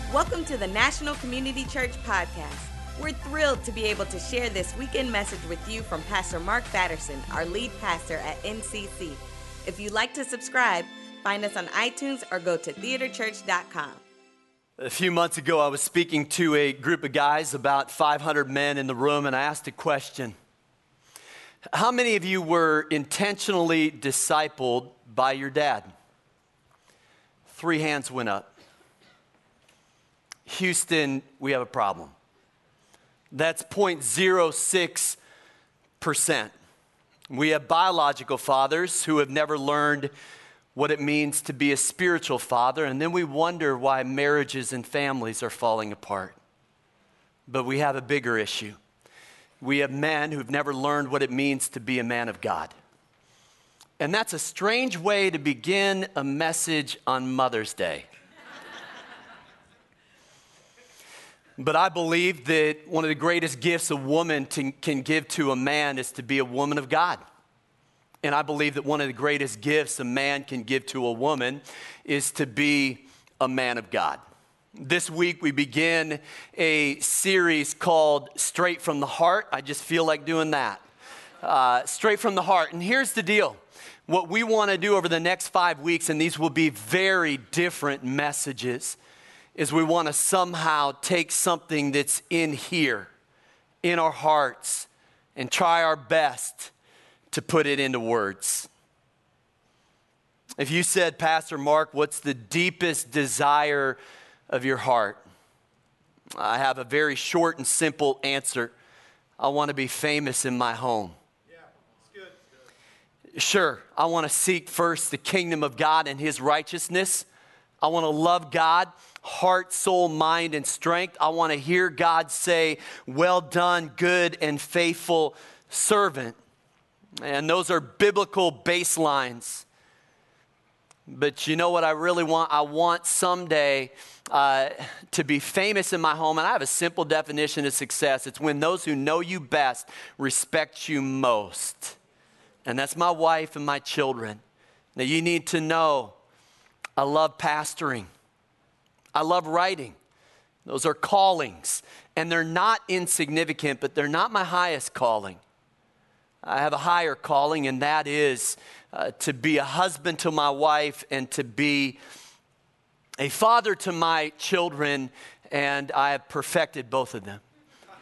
Welcome to the National Community Church Podcast. We're thrilled to be able to share this weekend message with you from Pastor Mark Batterson, our lead pastor at NCC. If you'd like to subscribe, find us on iTunes or go to theaterchurch.com. A few months ago, I was speaking to a group of guys, about 500 men in the room, and I asked a question. How many of you were intentionally discipled by your dad? 3 hands went up. Houston, we have a problem. That's 0.06%. We have biological fathers who have never learned what it means to be a spiritual father, and then we wonder why marriages and families are falling apart. But we have a bigger issue. We have men who've never learned what it means to be a man of God. And that's a strange way to begin a message on Mother's Day. But I believe that one of the greatest gifts a woman can give to a man is to be a woman of God. And I believe that one of the greatest gifts a man can give to a woman is to be a man of God. This week we begin a series called Straight from the Heart. I just feel like doing that. Straight from the Heart. And here's the deal. What we want to do over the next 5 weeks, and these will be very different messages, is we want to somehow take something that's in here, in our hearts, and try our best to put it into words. If you said, Pastor Mark, what's the deepest desire of your heart? I have a very short and simple answer. I want to be famous in my home. Yeah, it's good. Sure, I want to seek first the kingdom of God and His righteousness. I want to love God, heart, soul, mind, and strength. I want to hear God say, well done, good and faithful servant. And those are biblical baselines. But you know what I really want? I want someday to be famous in my home. And I have a simple definition of success. It's when those who know you best respect you most. And that's my wife and my children. Now you need to know, I love pastoring. I love writing. Those are callings. And they're not insignificant, but they're not my highest calling. I have a higher calling, and that is to be a husband to my wife and to be a father to my children, and I have perfected both of them.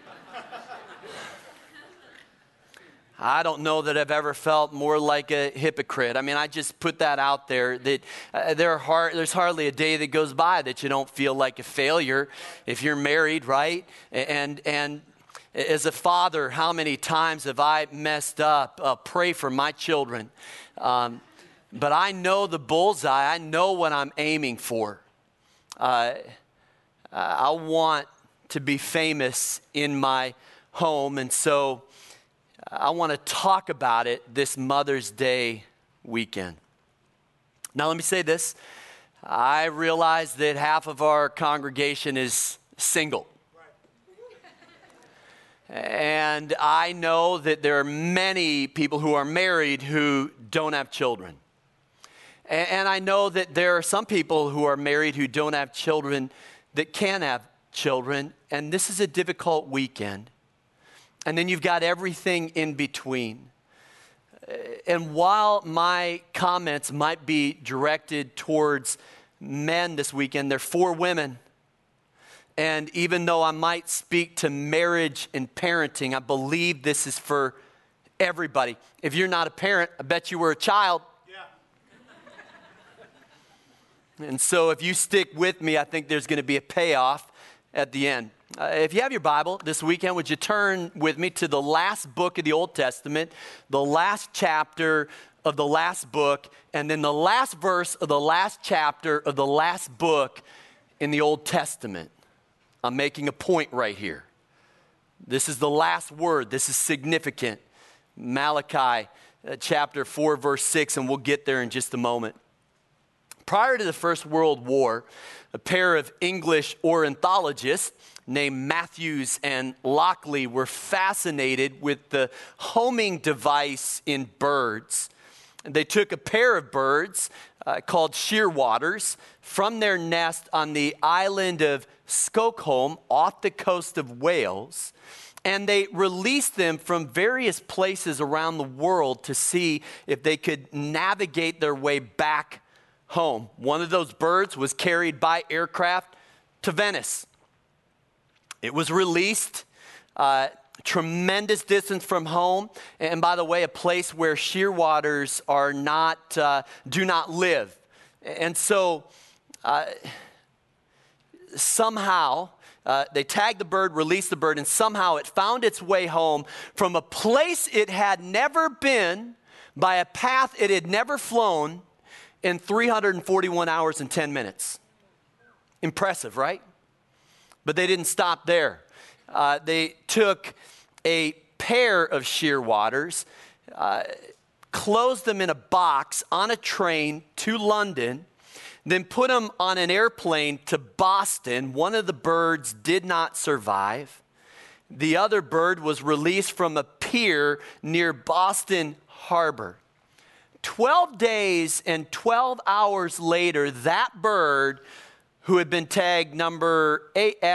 I don't know that I've ever felt more like a hypocrite. I mean, I just put that out there, that there's hardly a day that goes by that you don't feel like a failure if you're married, right? And as a father, how many times have I messed up? Pray for my children. But I know the bullseye. I know what I'm aiming for. I want to be famous in my home, and so I want to talk about it this Mother's Day weekend. Now, let me say this. I realize that half of our congregation is single. And I know that there are many people who are married who don't have children. And I know that there are some people who are married who don't have children that can have children. And this is a difficult weekend. And then you've got everything in between. And while my comments might be directed towards men this weekend, they're for women. And even though I might speak to marriage and parenting, I believe this is for everybody. If you're not a parent, I bet you were a child. Yeah. And so if you stick with me, I think there's going to be a payoff at the end. If you have your Bible this weekend, would you turn with me to the last book of the Old Testament, the last chapter of the last book, and then the last verse of the last chapter of the last book in the Old Testament. I'm making a point right here. This is the last word. This is significant. Malachi chapter 4, verse 6, and we'll get there in just a moment. Prior to the First World War, a pair of English ornithologists named Matthews and Lockley were fascinated with the homing device in birds. They took a pair of birds called shearwaters from their nest on the island of Stockholm off the coast of Wales, and they released them from various places around the world to see if they could navigate their way back home. One of those birds was carried by aircraft to Venice. It was released tremendous distance from home, and by the way, a place where shearwaters are not, do not live. And so somehow they tagged the bird, released the bird, and somehow it found its way home from a place it had never been by a path it had never flown in 341 hours and 10 minutes. Impressive, right? But they didn't stop there. They took a pair of shearwaters, closed them in a box on a train to London, then put them on an airplane to Boston. One of the birds did not survive. The other bird was released from a pier near Boston Harbor. 12 days and 12 hours later, that bird, who had been tagged number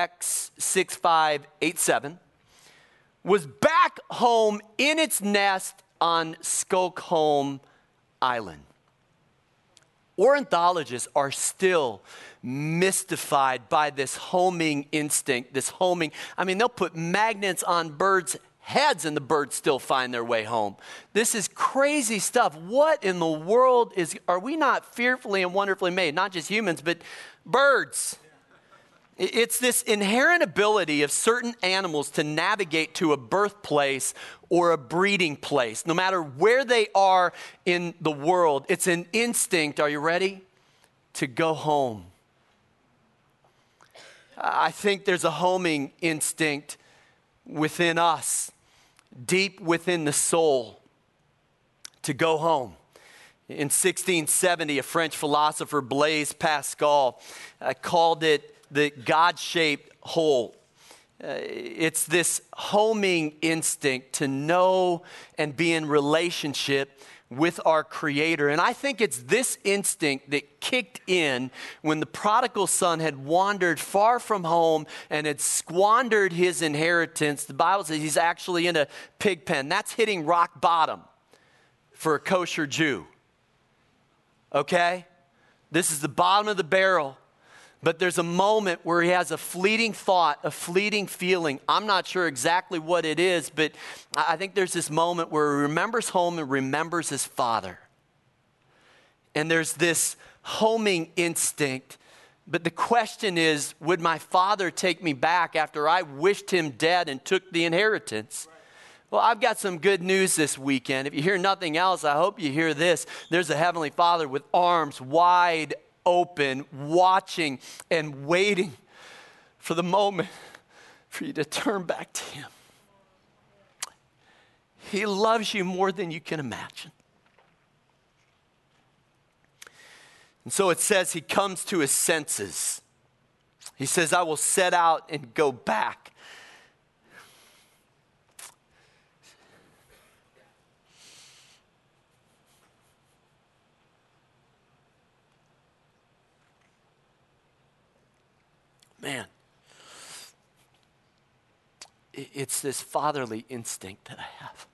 AX6587, was back home in its nest on Stockholm Island. Ornithologists are still mystified by this homing instinct, they'll put magnets on birds' heads and the birds still find their way home. This is crazy stuff. What in the world are we not fearfully and wonderfully made? Not just humans, but birds. It's this inherent ability of certain animals to navigate to a birthplace or a breeding place. No matter where they are in the world, it's an instinct, are you ready? To go home. I think there's a homing instinct within us, deep within the soul, to go home. In 1670, a French philosopher, Blaise Pascal, called it the God-shaped hole. It's this homing instinct to know and be in relationship with our Creator. And I think it's this instinct that kicked in when the prodigal son had wandered far from home and had squandered his inheritance. The Bible says he's actually in a pig pen. That's hitting rock bottom for a kosher Jew. Okay? This is the bottom of the barrel. But there's a moment where he has a fleeting thought, a fleeting feeling. I'm not sure exactly what it is, but I think there's this moment where he remembers home and remembers his father. And there's this homing instinct. But the question is, would my father take me back after I wished him dead and took the inheritance? Well, I've got some good news this weekend. If you hear nothing else, I hope you hear this. There's a Heavenly Father with arms wide open, watching and waiting for the moment for you to turn back to Him. He loves you more than you can imagine. And so it says he comes to his senses. He says, I will set out and go back. Man, it's this fatherly instinct that I have.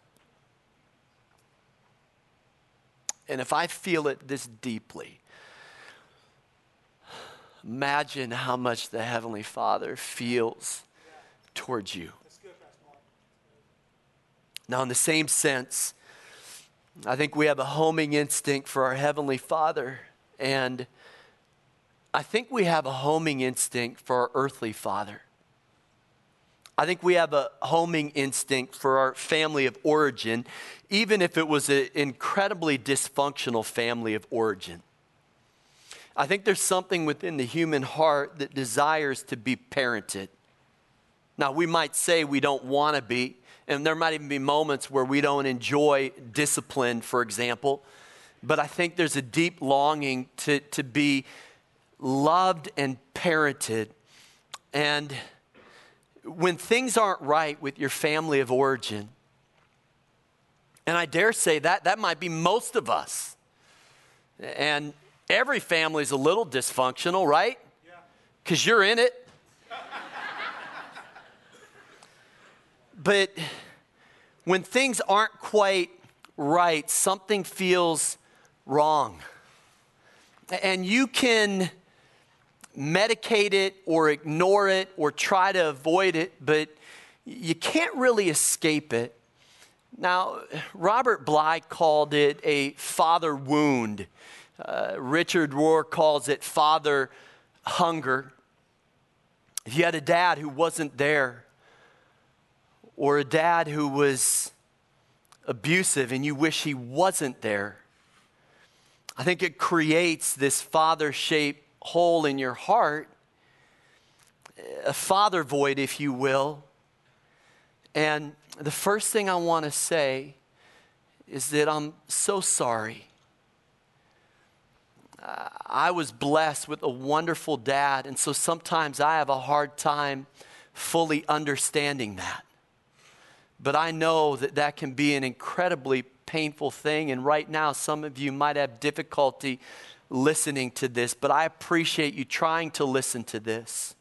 And if I feel it this deeply, imagine how much the Heavenly Father feels towards you. Now, in the same sense, I think we have a homing instinct for our Heavenly Father, and I think we have a homing instinct for our earthly father. I think we have a homing instinct for our family of origin, even if it was an incredibly dysfunctional family of origin. I think there's something within the human heart that desires to be parented. Now, we might say we don't want to be, and there might even be moments where we don't enjoy discipline, for example, but I think there's a deep longing to be loved and parented. And when things aren't right with your family of origin, And I dare say that might be most of us. And every family's a little dysfunctional, right? Because you're in it. But when things aren't quite right, something feels wrong. And you can medicate it or ignore it or try to avoid it, but you can't really escape it. Now, Robert Bly called it a father wound. Richard Rohr calls it father hunger. If you had a dad who wasn't there, or a dad who was abusive and you wish he wasn't there, I think it creates this father-shaped hole in your heart, a father void, if you will. And the first thing I want to say is that I'm so sorry. I was blessed with a wonderful dad, and so sometimes I have a hard time fully understanding that. But I know that can be an incredibly painful thing, and right now some of you might have difficulty listening to this, but I appreciate you trying to listen to this.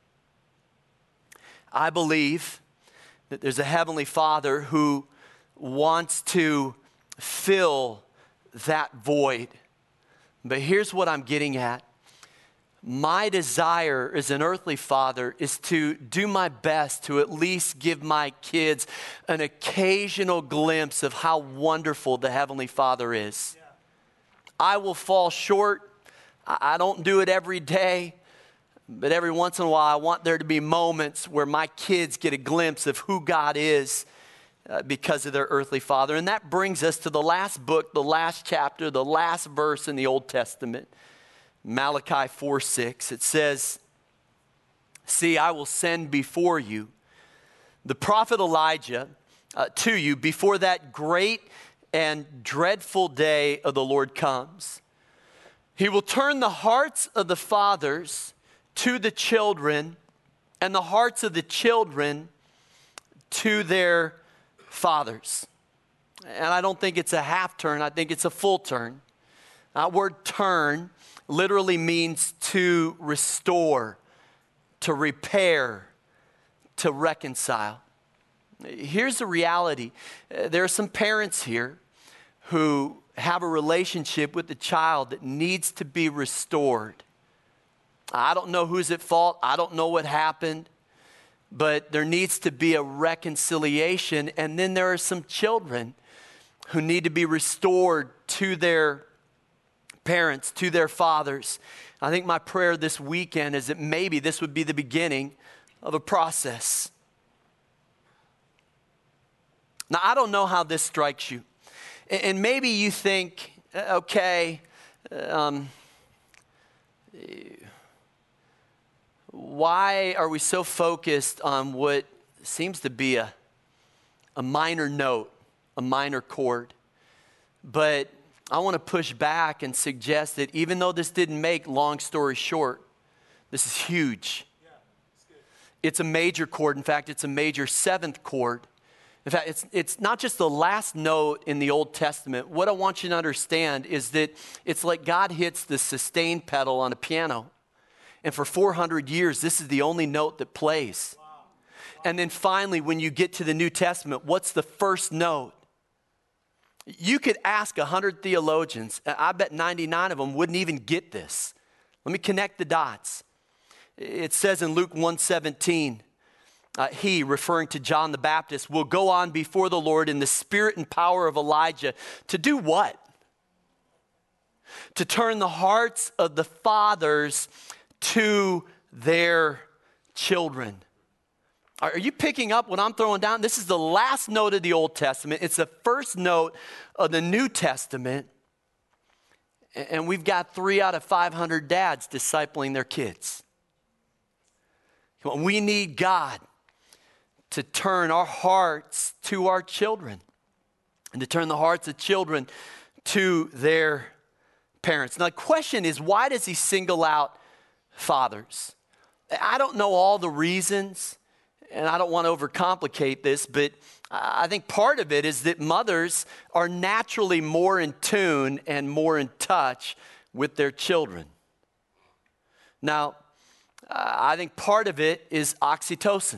I believe that there's a Heavenly Father who wants to fill that void. But here's what I'm getting at. My desire as an earthly father is to do my best to at least give my kids an occasional glimpse of how wonderful the Heavenly Father is. Yeah. I will fall short. I don't do it every day. But every once in a while, I want there to be moments where my kids get a glimpse of who God is because of their earthly father. And that brings us to the last book, the last chapter, the last verse in the Old Testament, Malachi 4:6. It says, "See, I will send before you the prophet Elijah to you before that great and dreadful day of the Lord comes. He will turn the hearts of the fathers to the children, and the hearts of the children to their fathers." And I don't think it's a half turn, I think it's a full turn. That word turn literally means to restore, to repair, to reconcile. Here's the reality. There are some parents here who have a relationship with the child that needs to be restored. I don't know who's at fault. I don't know what happened. But there needs to be a reconciliation. And then there are some children who need to be restored to their parents, to their fathers. I think my prayer this weekend is that maybe this would be the beginning of a process. Now, I don't know how this strikes you. And maybe you think, okay, why are we so focused on what seems to be a minor note, a minor chord? But I want to push back and suggest that even though this didn't make long story short, this is huge. Yeah, it's a major chord. In fact, it's a major seventh chord. In fact, it's not just the last note in the Old Testament. What I want you to understand is that it's like God hits the sustain pedal on a piano. And for 400 years, this is the only note that plays. Wow. And then finally, when you get to the New Testament, what's the first note? You could ask 100 theologians. I bet 99 of them wouldn't even get this. Let me connect the dots. It says in Luke 1:17, he, referring to John the Baptist, will go on before the Lord in the spirit and power of Elijah to do what? To turn the hearts of the fathers to their children. Are you picking up what I'm throwing down? This is the last note of the Old Testament. It's the first note of the New Testament. And we've got 3 out of 500 dads discipling their kids. We need God to turn our hearts to our children and to turn the hearts of children to their parents. Now, the question is, why does he single out fathers? I don't know all the reasons, And I don't want to overcomplicate this, but I think part of it is that mothers are naturally more in tune and more in touch with their children. Now, I think part of it is oxytocin.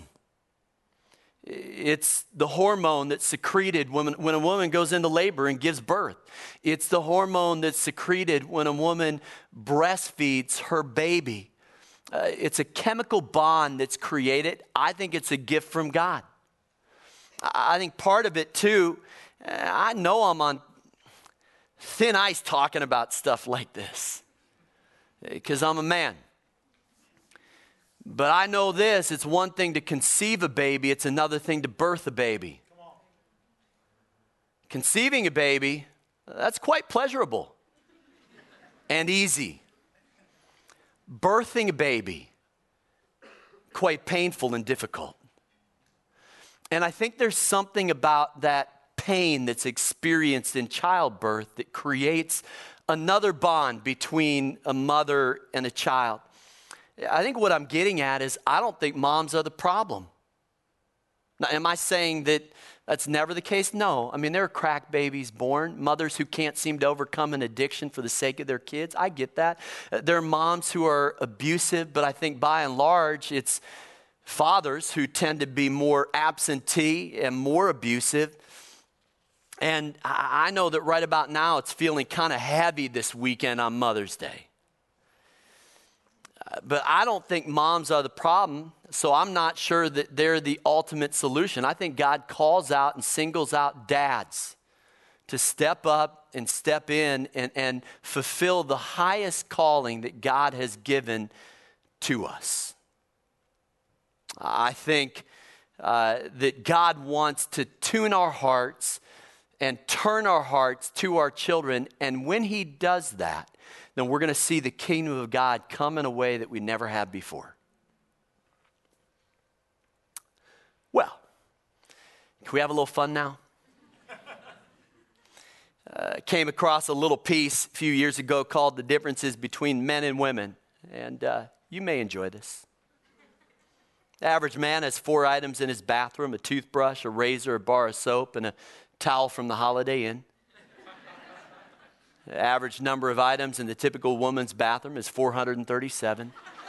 It's the hormone that's secreted when a woman goes into labor and gives birth. It's the hormone that's secreted when a woman breastfeeds her baby. It's a chemical bond that's created. I think it's a gift from God. I think part of it too, I know I'm on thin ice talking about stuff like this because I'm a man. But I know this, it's one thing to conceive a baby, it's another thing to birth a baby. Conceiving a baby, that's quite pleasurable and easy. Birthing a baby, quite painful and difficult. And I think there's something about that pain that's experienced in childbirth that creates another bond between a mother and a child. I think what I'm getting at is I don't think moms are the problem. Now, am I saying that that's never the case? No. I mean, there are crack babies born, mothers who can't seem to overcome an addiction for the sake of their kids. I get that. There are moms who are abusive, but I think by and large, it's fathers who tend to be more absentee and more abusive. And I know that right about now, it's feeling kind of heavy this weekend on Mother's Day. But I don't think moms are the problem, so I'm not sure that they're the ultimate solution. I think God calls out and singles out dads to step up and step in and fulfill the highest calling that God has given to us. I think that God wants to tune our hearts and turn our hearts to our children, and when he does that, then we're going to see the kingdom of God come in a way that we never have before. Well, can we have a little fun now? Came across a little piece a few years ago called The Differences Between Men and Women, and you may enjoy this. The average man has 4 items in his bathroom: a toothbrush, a razor, a bar of soap, and a towel from the Holiday Inn. The average number of items in the typical woman's bathroom is 437.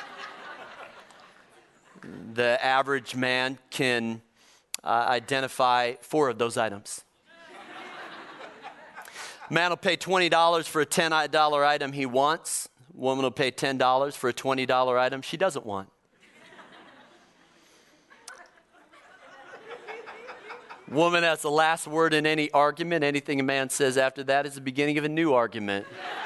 The average man can identify 4 of those items. Man will pay $20 for a $10 item he wants. Woman will pay $10 for a $20 item she doesn't want. Woman has the last word in any argument. Anything a man says after that is the beginning of a new argument.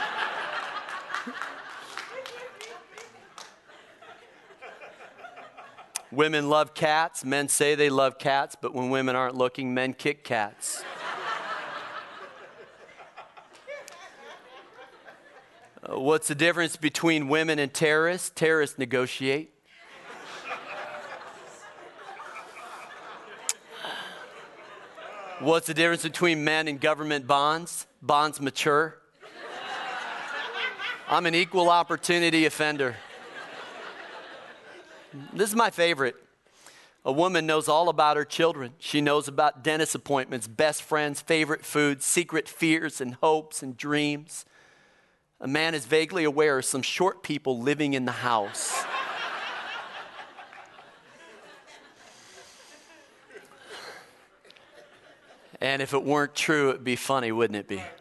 Women love cats. Men say they love cats, but when women aren't looking, men kick cats. What's the difference between women and terrorists? Terrorists negotiate. What's the difference between men and government bonds? Bonds mature. I'm an equal opportunity offender. This is my favorite. A woman knows all about her children. She knows about dentist appointments, best friends, favorite foods, secret fears and hopes and dreams. A man is vaguely aware of some short people living in the house. And if it weren't true, it'd be funny, wouldn't it be?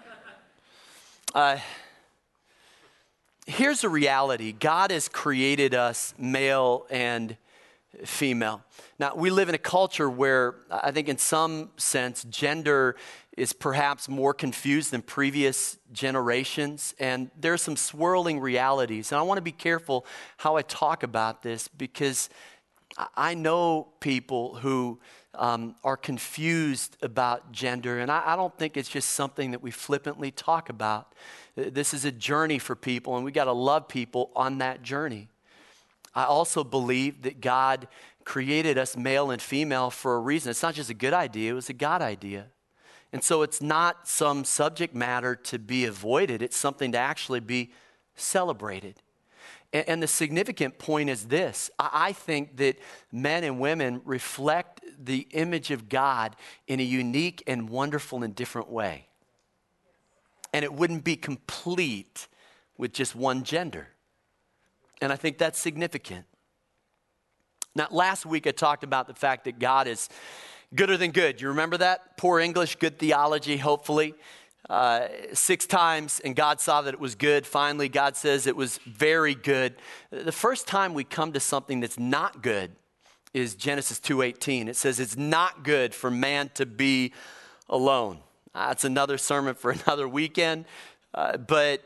Here's the reality. God has created us male and female. Now, we live in a culture where I think in some sense, gender is perhaps more confused than previous generations. And there are some swirling realities. And I want to be careful how I talk about this because I know people who are confused about gender, and I don't think it's just something that we flippantly talk about. This is a journey for people, and we got to love people on that journey. I also believe that God created us male and female for a reason. It's not just a good idea, it was a God idea. And so it's not some subject matter to be avoided, it's something to actually be celebrated. And the significant point is this. I think that men and women reflect the image of God in a unique and wonderful and different way. And it wouldn't be complete with just one gender. And I think that's significant. Now, last week I talked about the fact that God is gooder than good. You remember that? Poor English, good theology, hopefully. 6 times, and God saw that it was good. Finally, God says it was very good. The first time we come to something that's not good is Genesis 2:18. It says it's not good for man to be alone. That's another sermon for another weekend. But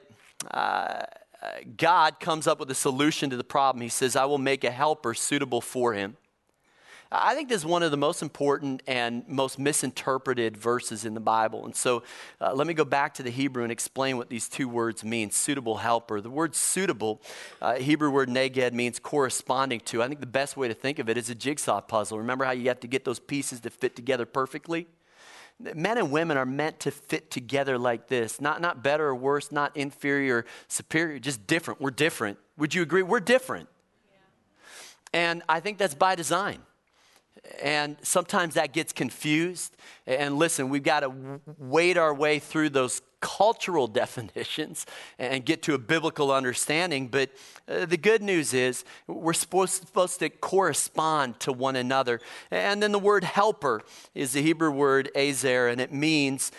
God comes up with a solution to the problem. He says, I will make a helper suitable for him. I think this is one of the most important and most misinterpreted verses in the Bible. And so let me go back to the Hebrew and explain what these 2 words mean, suitable helper. The word suitable, Hebrew word neged, means corresponding to. I think the best way to think of it is a jigsaw puzzle. Remember how you have to get those pieces to fit together perfectly? Men and women are meant to fit together like this. Not better or worse, not inferior or superior, just different. We're different. Would you agree? We're different. Yeah. And I think that's by design. And sometimes that gets confused. And listen, we've got to wade our way through those cultural definitions and get to a biblical understanding. But the good news is we're supposed to correspond to one another. And then the word helper is the Hebrew word ezer, and it means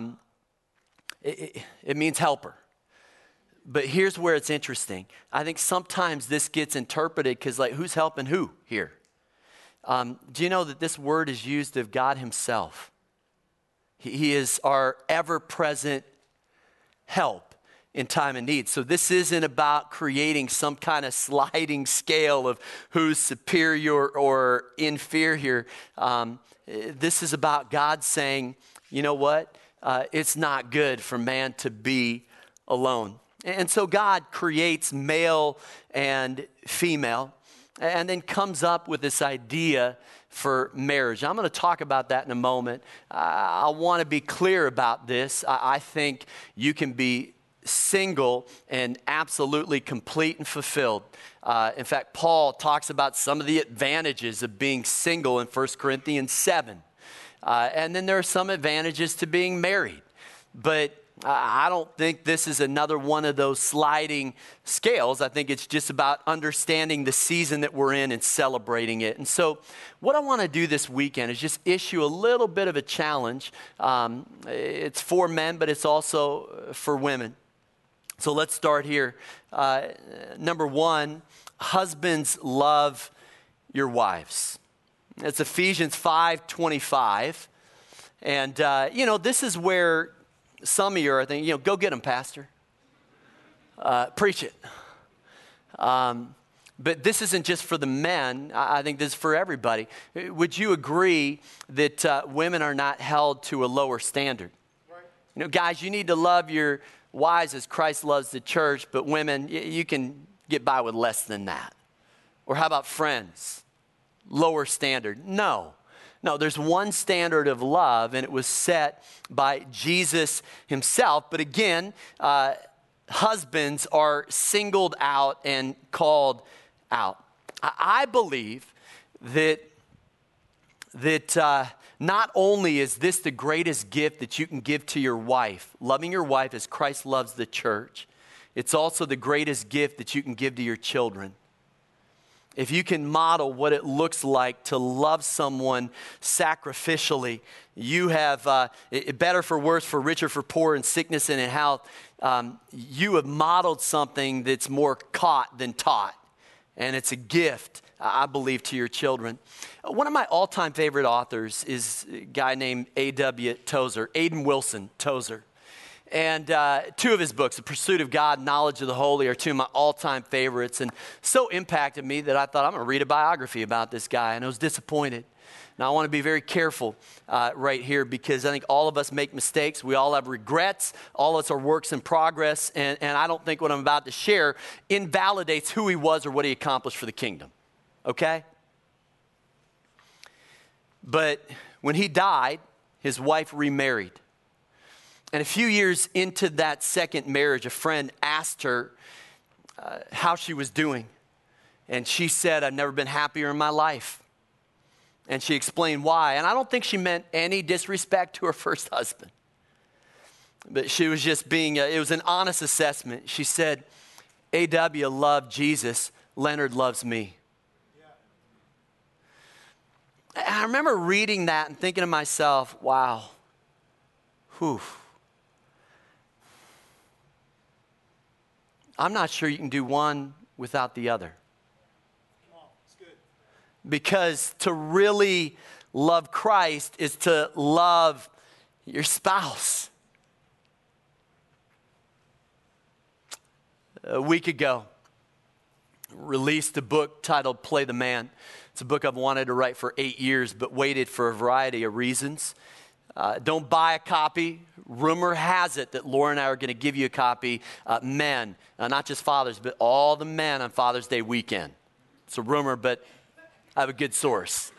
helper. But here's where it's interesting. I think sometimes this gets interpreted because, like, who's helping who here? Do you know that this word is used of God himself? He is our ever-present help in time of need. So this isn't about creating some kind of sliding scale of who's superior or inferior. This is about God saying, you know what? It's not good for man to be alone. And so God creates male and female, and then comes up with this idea for marriage. I'm going to talk about that in a moment. I want to be clear about this. I think you can be single and absolutely complete and fulfilled. In fact, Paul talks about some of the advantages of being single in 1 Corinthians 7. And then there are some advantages to being married. But I don't think this is another one of those sliding scales. I think it's just about understanding the season that we're in and celebrating it. And so what I want to do this weekend is just issue a little bit of a challenge. It's for men, but it's also for women. So let's start here. Number 1, husbands, love your wives. It's Ephesians 5:25. And, this is where some of you are thinking, go get them, Pastor. Preach it. But this isn't just for the men. I think this is for everybody. Would you agree that women are not held to a lower standard? Right. Guys, you need to love your wives as Christ loves the church, but women, you can get by with less than that. Or how about friends? Lower standard. No, there's one standard of love, and it was set by Jesus himself. But again, husbands are singled out and called out. I believe that not only is this the greatest gift that you can give to your wife, loving your wife as Christ loves the church, it's also the greatest gift that you can give to your children. If you can model what it looks like to love someone sacrificially, you have, better for worse, for richer, for poor, in sickness and in health, you have modeled something that's more caught than taught. And it's a gift, I believe, to your children. One of my all-time favorite authors is a guy named A.W. Tozer, Aidan Wilson Tozer. And 2 of his books, The Pursuit of God, Knowledge of the Holy, are 2 of my all-time favorites, and so impacted me that I thought, I'm going to read a biography about this guy, and I was disappointed. Now, I want to be very careful right here, because I think all of us make mistakes. We all have regrets. All of us are works in progress, and I don't think what I'm about to share invalidates who he was or what he accomplished for the kingdom, okay? But when he died, his wife remarried. And a few years into that second marriage, a friend asked her, how she was doing. And she said, I've never been happier in my life. And she explained why. And I don't think she meant any disrespect to her first husband. But she was just being, it was an honest assessment. She said, A.W. loved Jesus, Leonard loves me. Yeah. I remember reading that and thinking to myself, wow, whew. I'm not sure you can do one without the other. Because to really love Christ is to love your spouse. A week ago, released a book titled Play the Man. It's a book I've wanted to write for 8 years, but waited for a variety of reasons. Don't buy a copy. Rumor has it that Laura and I are going to give you a copy. Men, not just fathers, but all the men on Father's Day weekend. It's a rumor, but I have a good source.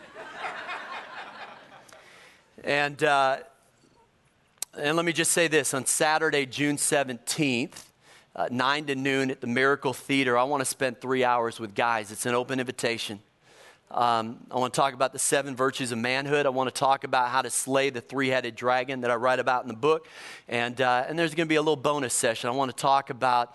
And let me just say this. On Saturday, June 17th, 9 to noon at the Miracle Theater, I want to spend 3 hours with guys. It's an open invitation. I want to talk about the 7 virtues of manhood. I want to talk about how to slay the 3-headed dragon that I write about in the book. And there's going to be a little bonus session. I want to talk about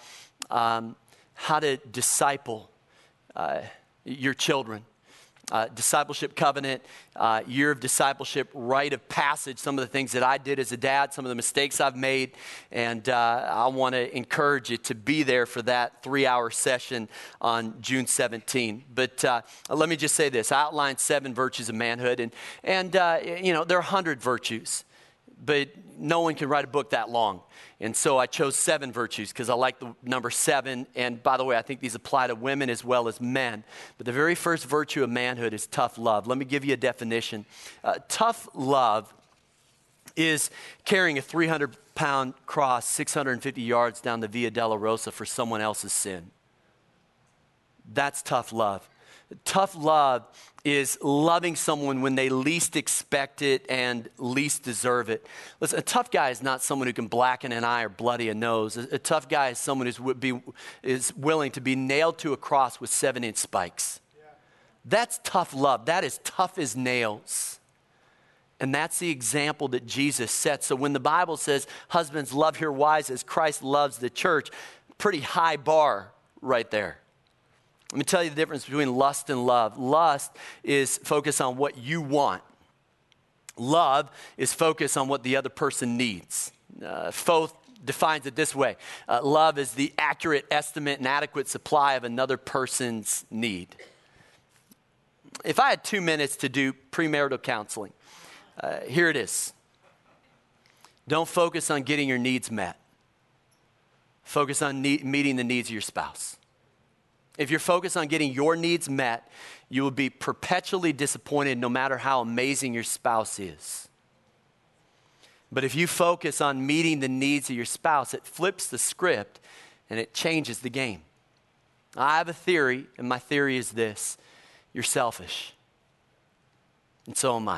how to disciple your children. Discipleship covenant, year of discipleship, rite of passage, some of the things that I did as a dad, some of the mistakes I've made, and I want to encourage you to be there for that 3-hour session on June 17. But let me just say this. I outlined 7 virtues of manhood, and you know, there are 100 virtues, but no one can write a book that long. And so I chose 7 virtues because I like the number 7. And by the way, I think these apply to women as well as men. But the very first virtue of manhood is tough love. Let me give you a definition. Tough love is carrying a 300-pound cross 650 yards down the Via Dolorosa for someone else's sin. That's tough love. Tough love is loving someone when they least expect it and least deserve it. Listen, a tough guy is not someone who can blacken an eye or bloody a nose. A tough guy is someone who is willing to be nailed to a cross with 7-inch spikes. Yeah. That's tough love. That is tough as nails. And that's the example that Jesus sets. So when the Bible says, husbands, love your wives as Christ loves the church, pretty high bar right there. Let me tell you the difference between lust and love. Lust is focused on what you want. Love is focused on what the other person needs. Foth defines it this way. Love is the accurate estimate and adequate supply of another person's need. If I had 2 minutes to do premarital counseling, here it is. Don't focus on getting your needs met. Focus on meeting the needs of your spouse. If you're focused on getting your needs met, you will be perpetually disappointed no matter how amazing your spouse is. But if you focus on meeting the needs of your spouse, it flips the script and it changes the game. I have a theory, and my theory is this. You're selfish. And so am I.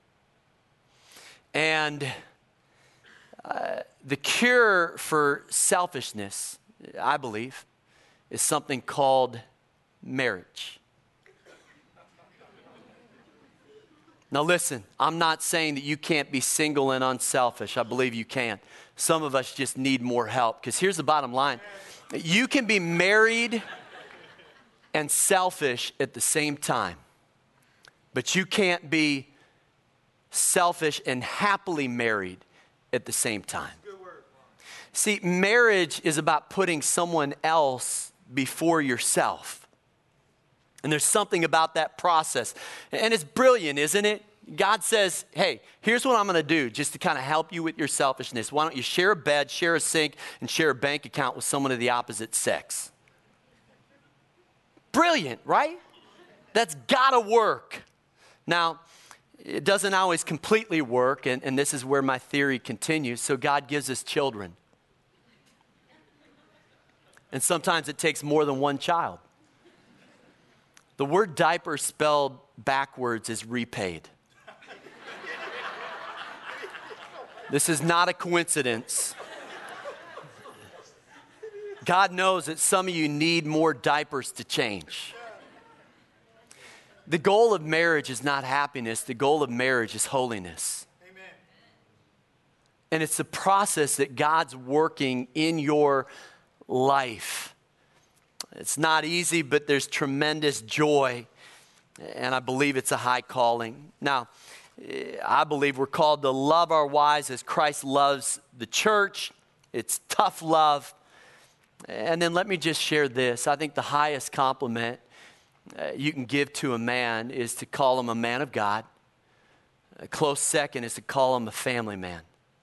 And the cure for selfishness, I believe, is something called marriage. Now listen, I'm not saying that you can't be single and unselfish. I believe you can. Some of us just need more help, because here's the bottom line. You can be married and selfish at the same time, but you can't be selfish and happily married at the same time. See, marriage is about putting someone else before yourself. And there's something about that process. And it's brilliant, isn't it? God says, hey, here's what I'm going to do just to kind of help you with your selfishness. Why don't you share a bed, share a sink, and share a bank account with someone of the opposite sex? Brilliant, right? That's got to work. Now, it doesn't always completely work, and this is where my theory continues. So God gives us children. And sometimes it takes more than one child. The word diaper spelled backwards is repaid. This is not a coincidence. God knows that some of you need more diapers to change. The goal of marriage is not happiness. The goal of marriage is holiness. Amen. And it's the process that God's working in your life. It's not easy, but there's tremendous joy. And I believe it's a high calling. Now, I believe we're called to love our wives as Christ loves the church. It's tough love. And then let me just share this. I think the highest compliment you can give to a man is to call him a man of God. A close second is to call him a family man.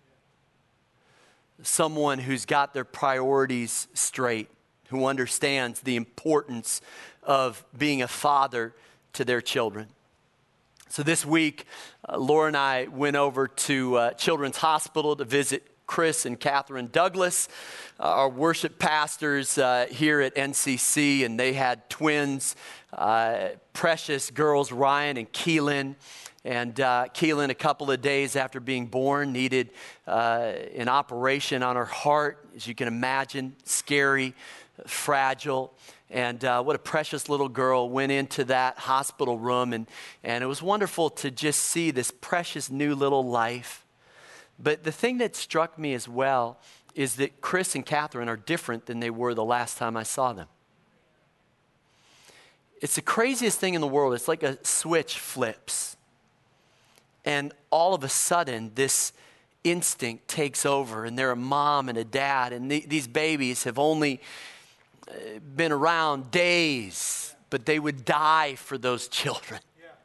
Someone who's got their priorities straight, who understands the importance of being a father to their children. So this week, Laura and I went over to Children's Hospital to visit Chris and Catherine Douglas, our worship pastors here at NCC, and they had twins, precious girls, Ryan and Keelan. And Keelan, a couple of days after being born, needed an operation on her heart, as you can imagine, scary, fragile. And what a precious little girl went into that hospital room. And it was wonderful to just see this precious new little life. But the thing that struck me as well is that Chris and Catherine are different than they were the last time I saw them. It's the craziest thing in the world. It's like a switch flips. And all of a sudden, this instinct takes over, and they're a mom and a dad, and these babies have only been around days, but they would die for those children.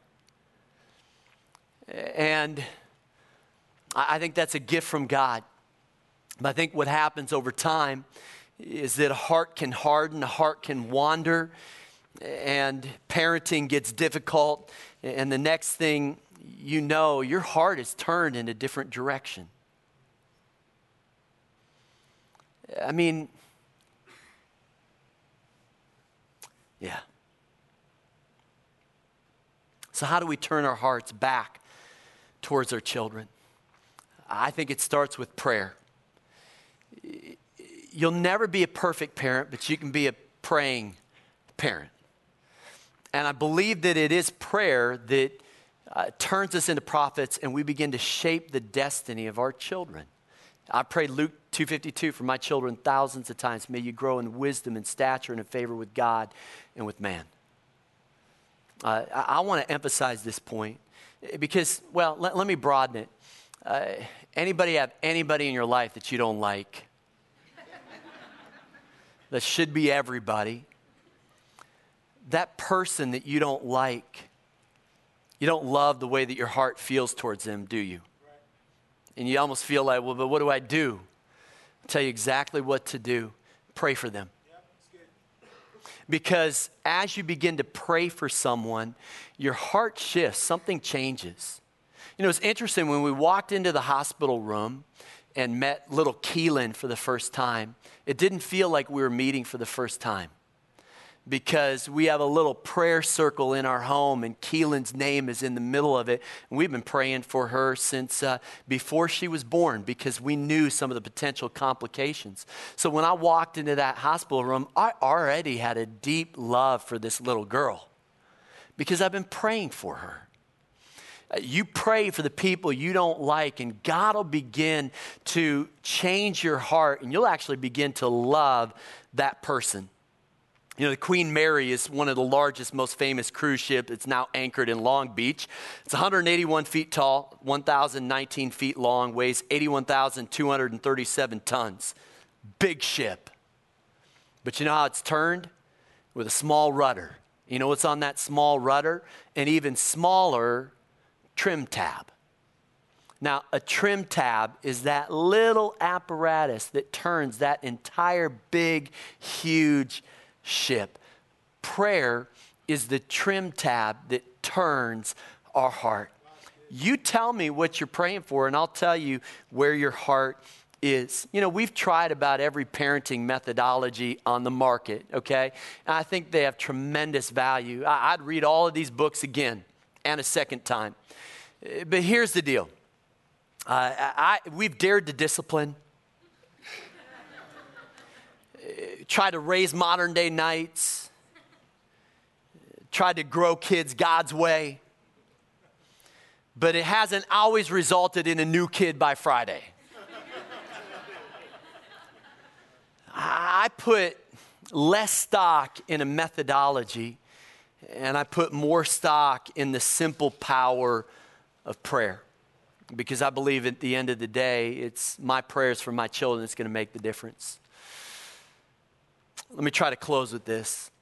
Yeah. And I think that's a gift from God. But I think what happens over time is that a heart can harden, a heart can wander, and parenting gets difficult. And the next thing you know, your heart is turned in a different direction. I mean, yeah. So how do we turn our hearts back towards our children? I think it starts with prayer. You'll never be a perfect parent, but you can be a praying parent. And I believe that it is prayer that turns us into prophets, and we begin to shape the destiny of our children. I prayed Luke 2:52 for my children thousands of times. May you grow in wisdom and stature and in favor with God and with man. I want to emphasize this point because, well, let me broaden it. Anybody have anybody in your life that you don't like? That should be everybody. That person that you don't like, you don't love the way that your heart feels towards them, do you? Right. And you almost feel like, well, but what do I do? I'll tell you exactly what to do. Pray for them. Yep, that's good. Because as you begin to pray for someone, your heart shifts, something changes. You know, it's interesting, when we walked into the hospital room and met little Keelan for the first time, it didn't feel like we were meeting for the first time, because we have a little prayer circle in our home, and Keelan's name is in the middle of it. And we've been praying for her since before she was born, because we knew some of the potential complications. So when I walked into that hospital room, I already had a deep love for this little girl because I've been praying for her. You pray for the people you don't like, and God will begin to change your heart, and you'll actually begin to love that person. You know, the Queen Mary is one of the largest, most famous cruise ships. It's now anchored in Long Beach. It's 181 feet tall, 1,019 feet long, weighs 81,237 tons. Big ship. But you know how it's turned? With a small rudder. You know what's on that small rudder? An even smaller trim tab. Now, a trim tab is that little apparatus that turns that entire big, huge ship. Prayer is the trim tab that turns our heart. You tell me what you're praying for, and I'll tell you where your heart is. You know, we've tried about every parenting methodology on the market, okay? And I think they have tremendous value. I'd read all of these books again and a second time. But here's the deal. We've dared to discipline. tried to raise modern day knights, tried to grow kids God's way, but it hasn't always resulted in a new kid by Friday. I put less stock in a methodology, and I put more stock in the simple power of prayer, because I believe at the end of the day, it's my prayers for my children that's going to make the difference. Let me try to close with this.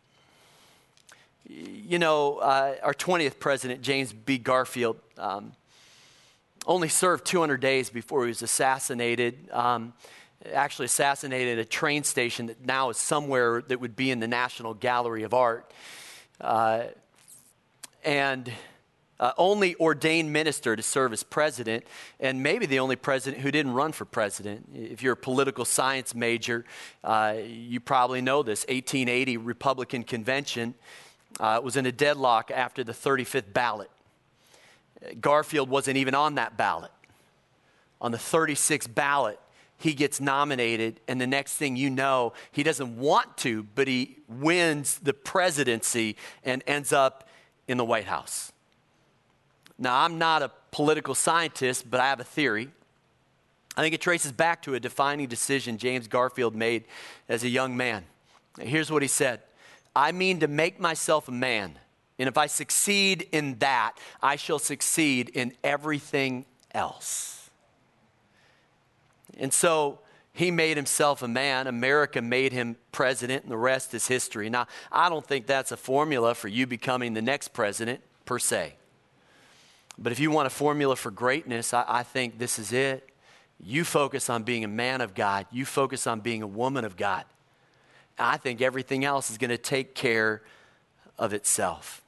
You know, our 20th president, James B. Garfield, only served 200 days before he was assassinated. Actually assassinated at a train station that now is somewhere that would be in the National Gallery of Art. Only ordained minister to serve as president, and maybe the only president who didn't run for president. If you're a political science major, you probably know this. 1880 Republican Convention was in a deadlock after the 35th ballot. Garfield wasn't even on that ballot. On the 36th ballot, he gets nominated, and the next thing you know, he doesn't want to, but he wins the presidency and ends up in the White House. Now, I'm not a political scientist, but I have a theory. I think it traces back to a defining decision James Garfield made as a young man. Here's what he said: "I mean to make myself a man, and if I succeed in that, I shall succeed in everything else." And so he made himself a man. America made him president, and the rest is history. Now, I don't think that's a formula for you becoming the next president, per se. But if you want a formula for greatness, I think this is it. You focus on being a man of God. You focus on being a woman of God. I think everything else is going to take care of itself.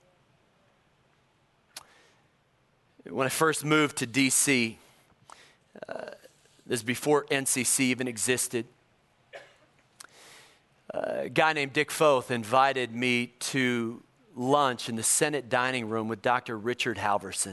When I first moved to D.C., this is before NCC even existed, a guy named Dick Foth invited me to lunch in the Senate dining room with Dr. Richard Halverson.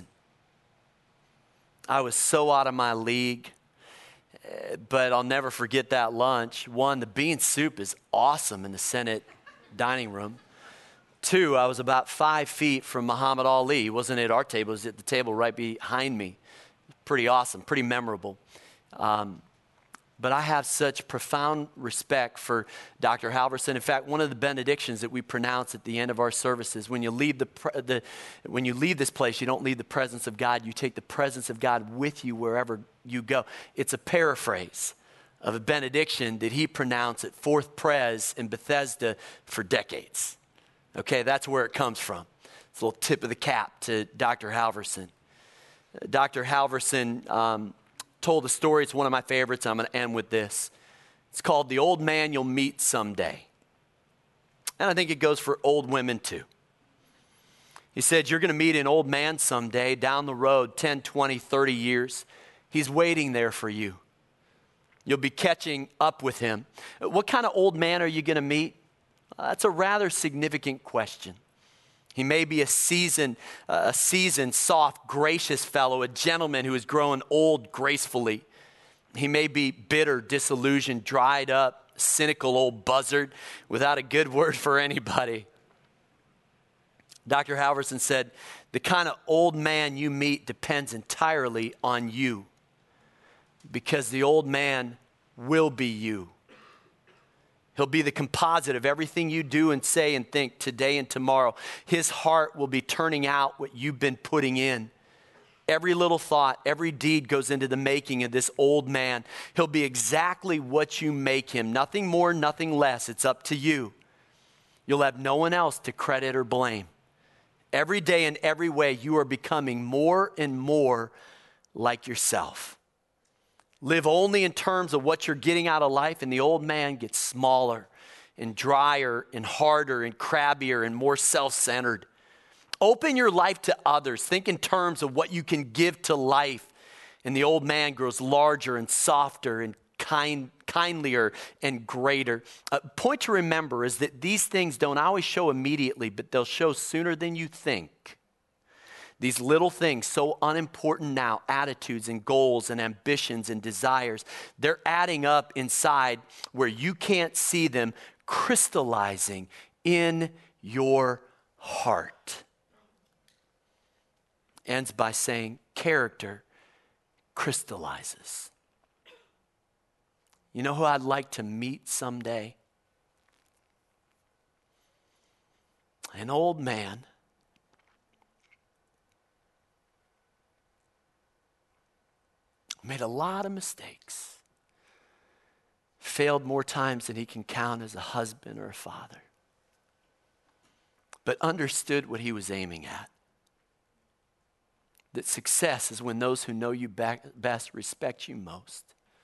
I was so out of my league, but I'll never forget that lunch. One, the bean soup is awesome in the Senate dining room. Two, I was about 5 feet from Muhammad Ali. He wasn't at our table, he was at the table right behind me. Pretty awesome, pretty memorable. But I have such profound respect for Dr. Halverson. In fact, one of the benedictions that we pronounce at the end of our services, when you leave when you leave this place, you don't leave the presence of God. You take the presence of God with you wherever you go. It's a paraphrase of a benediction that he pronounced at Fourth Pres in Bethesda for decades. Okay, that's where it comes from. It's a little tip of the cap to Dr. Halverson. Dr. Halverson told a story. It's one of my favorites. I'm going to end with this. It's called The Old Man You'll Meet Someday. And I think it goes for old women too. He said, you're going to meet an old man someday down the road, 10, 20, 30 years. He's waiting there for you. You'll be catching up with him. What kind of old man are you going to meet? That's a rather significant question. He may be a seasoned, soft, gracious fellow, a gentleman who has grown old gracefully. He may be bitter, disillusioned, dried up, cynical old buzzard without a good word for anybody. Dr. Halverson said, the kind of old man you meet depends entirely on you, because the old man will be you. He'll be the composite of everything you do and say and think today and tomorrow. His heart will be turning out what you've been putting in. Every little thought, every deed goes into the making of this old man. He'll be exactly what you make him. Nothing more, nothing less. It's up to you. You'll have no one else to credit or blame. Every day in every way, you are becoming more and more like yourself. Live only in terms of what you're getting out of life, and the old man gets smaller and drier and harder and crabbier and more self-centered. Open your life to others. Think in terms of what you can give to life, and the old man grows larger and softer and kindlier and greater. Point to remember is that these things don't always show immediately, but they'll show sooner than you think. These little things, so unimportant now, attitudes and goals and ambitions and desires, they're adding up inside where you can't see them crystallizing in your heart. Ends by saying character crystallizes. You know who I'd like to meet someday? An old man made a lot of mistakes, failed more times than he can count as a husband or a father, but understood what he was aiming at. That success is when those who know you best respect you most.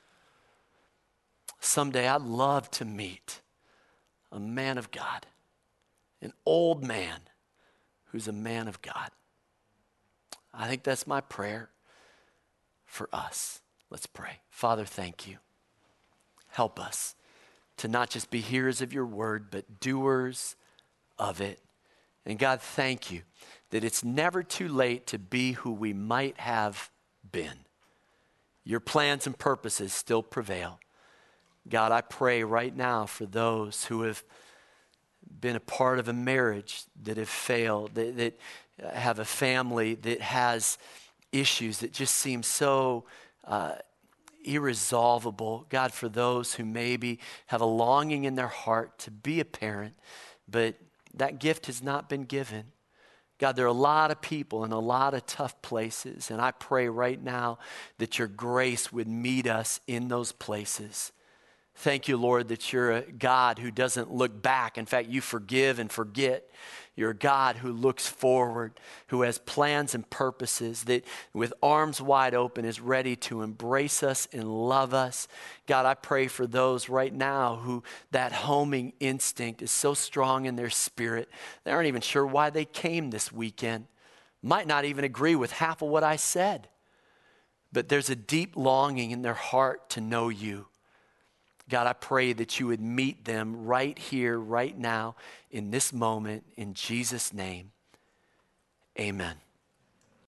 Someday I'd love to meet a man of God, an old man who's a man of God. I think that's my prayer for us. Let's pray. Father, thank you. Help us to not just be hearers of your word, but doers of it. And God, thank you that it's never too late to be who we might have been. Your plans and purposes still prevail. God, I pray right now for those who have been a part of a marriage that have failed, that have a family that has issues that just seem so irresolvable. God, for those who maybe have a longing in their heart to be a parent, but that gift has not been given. God, there are a lot of people in a lot of tough places, and I pray right now that your grace would meet us in those places. Thank you, Lord, that you're a God who doesn't look back. In fact, you forgive and forget. You're a God who looks forward, who has plans and purposes, that with arms wide open is ready to embrace us and love us. God, I pray for those right now who that homing instinct is so strong in their spirit, they aren't even sure why they came this weekend. Might not even agree with half of what I said. But there's a deep longing in their heart to know you. God, I pray that you would meet them right here, right now, in this moment, in Jesus' name. Amen.